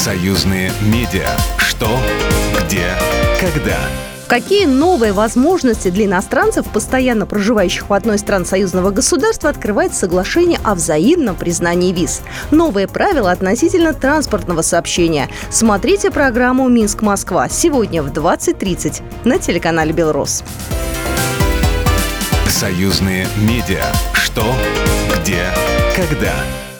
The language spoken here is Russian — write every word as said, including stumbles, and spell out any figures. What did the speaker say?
Союзные медиа. Что, где, когда. Какие новые возможности для иностранцев, постоянно проживающих в одной из стран союзного государства, открывает соглашение о взаимном признании виз? Новые правила относительно транспортного сообщения. Смотрите программу «Минск-Москва» сегодня в двадцать тридцать на телеканале «Белрос». Союзные медиа. Что, где, когда.